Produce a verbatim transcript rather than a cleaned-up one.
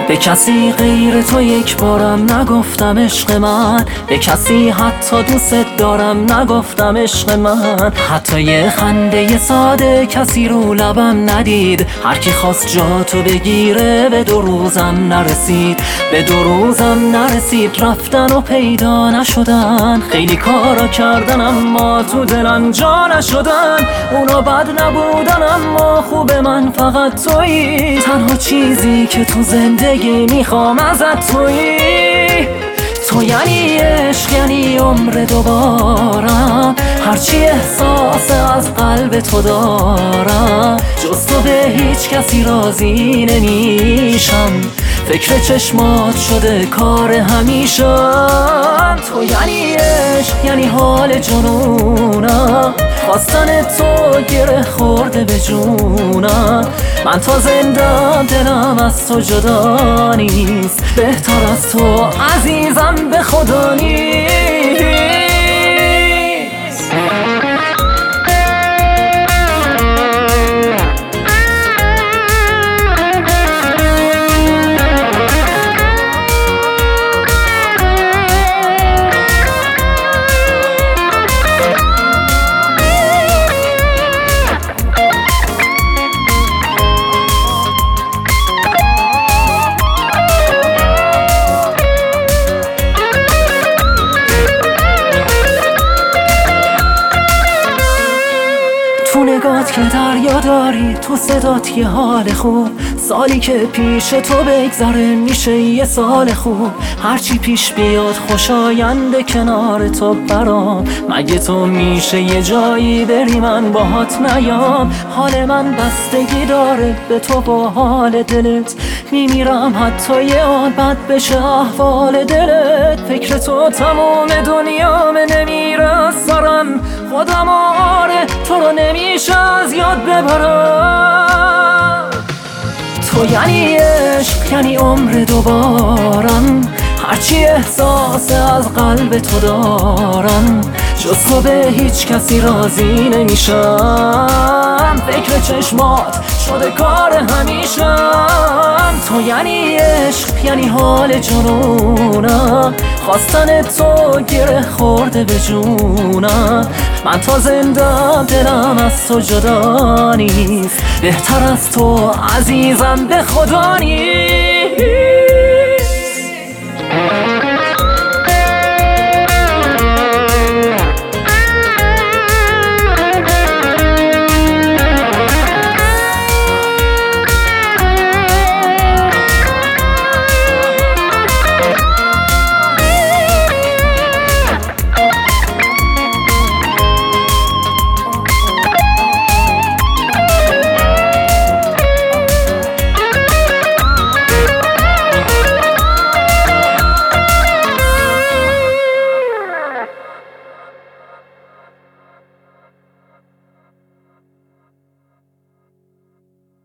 به کسی غیر تو یک بارم نگفتم عشق من، به کسی حتی دوست دارم نگفتم عشق من. حتی یه خنده ساده کسی رو لبم ندید، هر کی خواست جا تو بگیره به دو روزم نرسید، به دو روزم نرسید. رفتن و پیدا نشدن، خیلی کارا کردن اما تو دلم جا نشدن. اونا بد نبودن اما خوب من فقط تویی، تنها چیزی که تو زندگی میخوام ازت تویی. تو یعنی عشق، یعنی عمر دوبارم، هرچی احساس از قلب تو دارم. جز تو به هیچ کسی راضی نمیشم، فکر چشمات شده کار همیشم. تو یعنی عشق، یعنی حال جنونم، خواستن تو گره خورده به جونم. من تا زندم دلم از تو جدا نیست، بهتر از تو عزیزم به خدا نیست. تو نگات که دریا داری، تو صدات یه حال خوب، سالی که پیش تو بگذره میشه یه سال خوب. هرچی پیش بیاد خوشاینده کنار تو برام، مگه تو میشه یه جایی بری من باهات نیام. حال من بستگی داره به تو با حال دلت، میمیرم حتی یه آن بد بشه احوال دلت. فکر تو تمام دنیام نمیره از سرم، خودم آره تو رو نمیشه از یاد ببرم. تو یعنی عشق، یعنی عمر دوبارم، هرچی احساس از قلب تو دارم. جز تو به هیچ کسی راضی نمیشم، فکر چشمات شده کار همیشم. تو یعنی عشق، یعنی حال جنونم، خواستن تو گره خورده به جونم. من تا زندم دلم از تو جدا نیست، بهتر از تو عزیزم به خدا نیست.